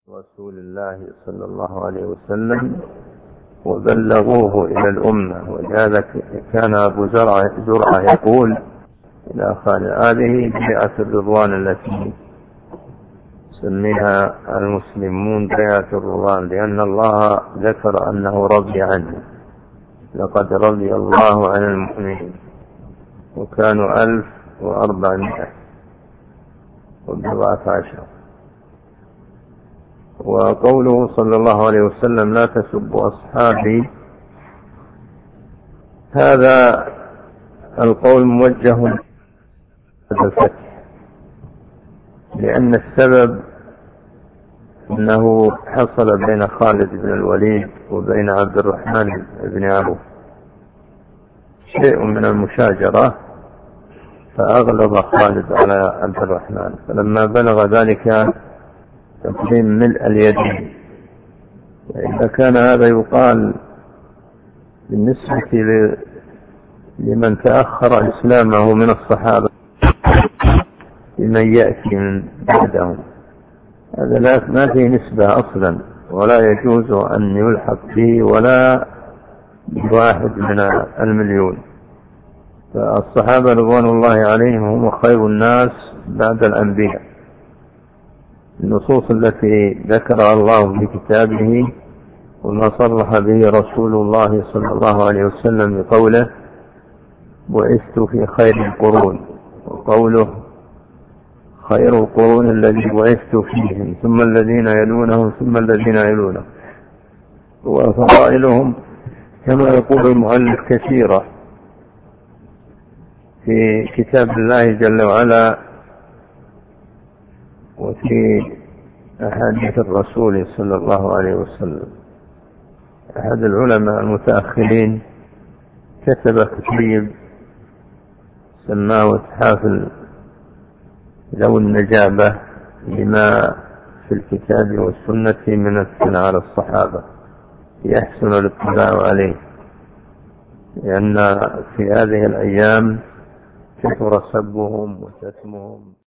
رسول الله صلى الله عليه وسلم وبلغوه إلى الأمة. ولهذا كان أبو زرعة يقول إلى خالد: هذه بيعة الرضوان التي سميها المسلمون بيعة الرضوان، لأن الله ذكر أنه رضي عنه: لقد رضي الله عن المؤمنين. وكانوا 1414. وقوله صلى الله عليه وسلم: لا تسبوا أصحابي، هذا القول موجه هذا الفتح، لأن السبب أنه حصل بين خالد بن الوليد وبين عبد الرحمن بن عوف شيء من المشاجرة، فأغلب خالد على عبد الرحمن، فلما بلغ ذلك تقديم ملء اليدين. إذا كان هذا يقال بالنسبة لمن تأخر إسلامه من الصحابة لمن يأتي من بعدهم، هذا ما فيه نسبة أصلا، ولا يجوز أن يلحق به ولا بواحد من المليون. فالصحابة رضوان الله عليهم هم خير الناس بعد الأنبياء. النصوص التي ذكرها الله في كتابه وما صرح به رسول الله صلى الله عليه وسلم بقوله: بعثت في خير القرون، وقوله: خير القرون الذي بعثت فيهم ثم الذين يلونهم ثم الذين يلونهم. وفضائلهم كما يقول المؤلف كثيرة في كتاب الله جل وعلا وفي أحاديث الرسول صلى الله عليه وسلم. أحد العلماء المتأخرين كتب كتاب سماه إتحاف ذوي النجابة لما في الكتاب والسنة من الثناء على الصحابة، يحسن الاطلاع عليه، لأن في هذه الأيام كثر سبهم وشتمهم.